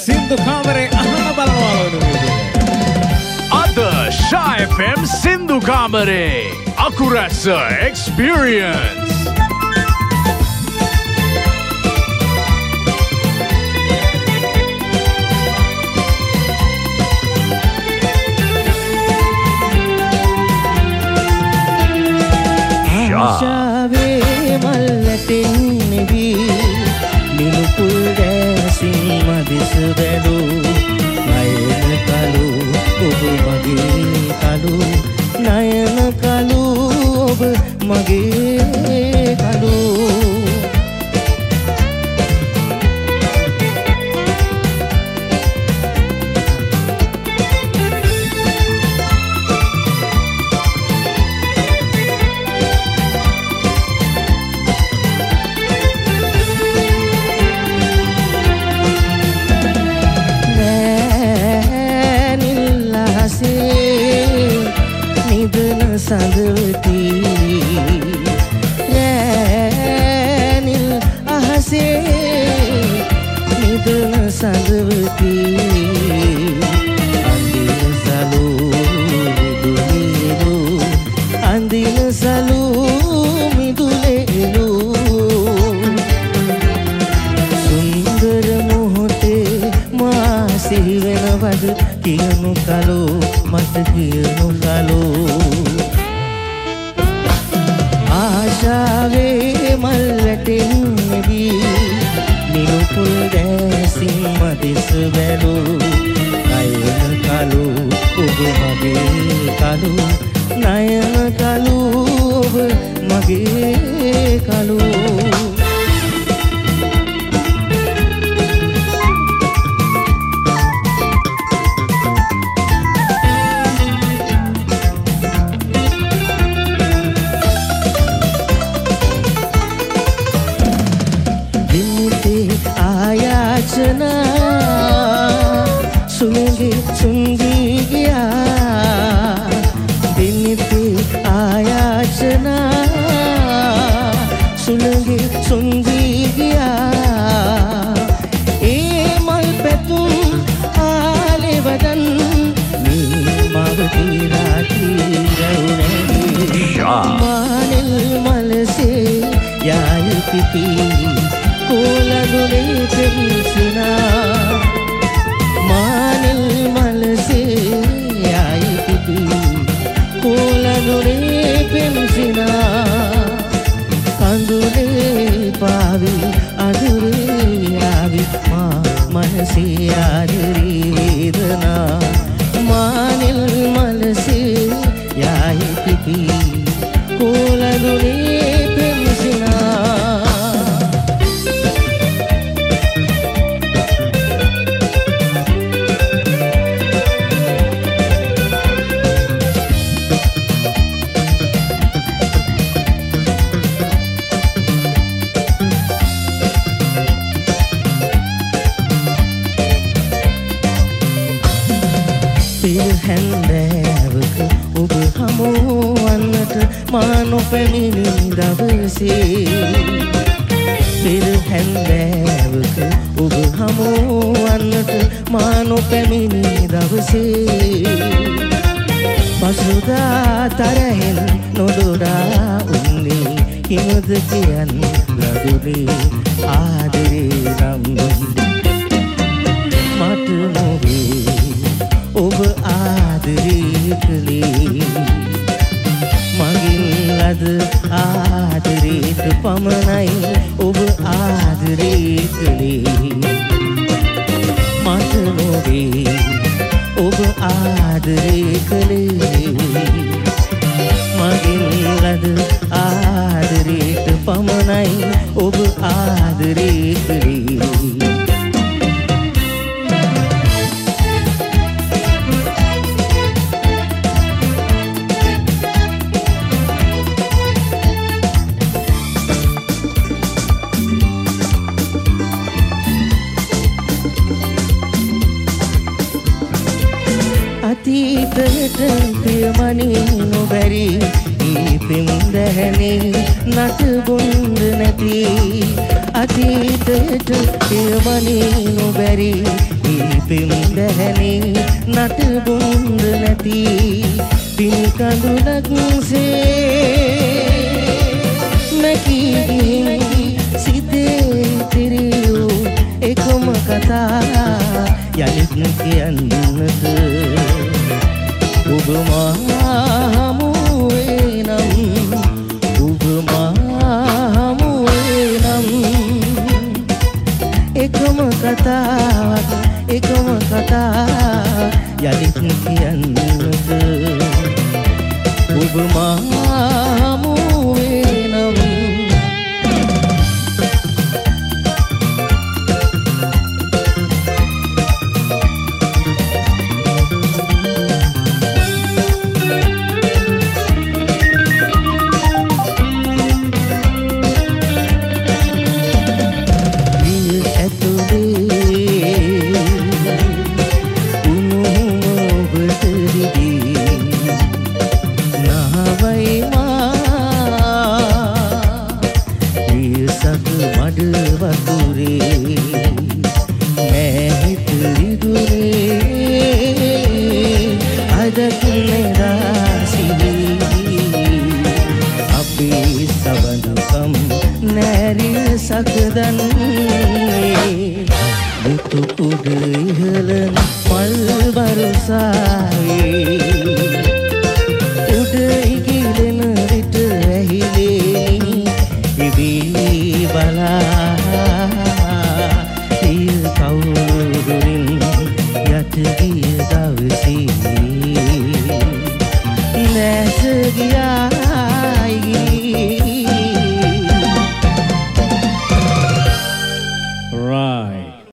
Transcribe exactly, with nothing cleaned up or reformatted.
සින්දු කාමරේ අහන්න බලනවා වුණේ. අද Sha F M සින්දු කාමරේ අකුරැස්ස experience. ආශාවේ මල්ලටින් නිවි නිලුපුල් දැසින් මදිස බැලු නයන කලු ඔබ මගේ කලු නයන කලු ඔබ මගේ කලු සඳවති රැනිල් අහසේ නිදන සඳවති අන්දින සලු මිදුලේලු අන්දින සලු මිදුලේලු සුන්දර මොහොතේ මා සිහි වෙනවද කියනු කලෝ මට කියනු කලෝ ආශාවේ මල්ලටින් නිවි නිලුපුල් දැසින් මදිස බැලු නයන කලු ඔබ මගේ කලු නයන කලු ඔබ මගේ කලු सुनेंगे सुनगी गया दिन पे आयाचना सुनेंगे सुनगी गया ए मल पे तुम आले बदन मावती राती रौनेगी मानिल मल से याय पिपी कोलगुने पेंसिना मानिल मल से आई पिपी कोलगुने पेंसिना कंदुले पावी अधुरे आवी माँ मनसे आदरी वेदना मानिल मल से आई पिपी कोलगुने पेंसिना හැන්දෑවක ඔබ හමුවන්නට මා නොපැමිණි දවසේ පෙර හැන්දෑවක ඔබ හමුවන්නට මා නොපැමිණි දවසේ පසුදා තරහෙන් නොදොඩා උන්නේ හිමද කියන් ලදුනේ ආදරේ නම් මට නොවේ ඔබ ආදරේ කළේ මගින් ලද ආදරේට පමණයි ඔබ ආදරේ කළේ මට නොවේ ඔබ ආදරේ කළේ මගින් ලද ආදරේට පමණයි ඔබ ආදරේ කළේ අතීතයට ප්‍රියමනි නොබැරි පින්දැහැනේ නටබුන්ද නැති අතීතයට එවමනේ නොබැරි ඒ පින්දැහැනේ නටබුන්ද නැති පින් කඳුලක්සේ මැකී සිතේ තිරියෝ එකම කතා යලිත් කියන්නට ඔබ මාමුවේ නම් ඔබ මාමුවේ නම් එකම කතාවක් එකම කතා යලිත් කියන්නට ඔබ මාමුවේ නම් සකදන්නේ මුතු කුඩ ඉහළ මල් වරුසායේ උඩ ඉගිලෙන විට ඇහිලේ ඉවී බලා ඉය කවුරුරින් යට ගිය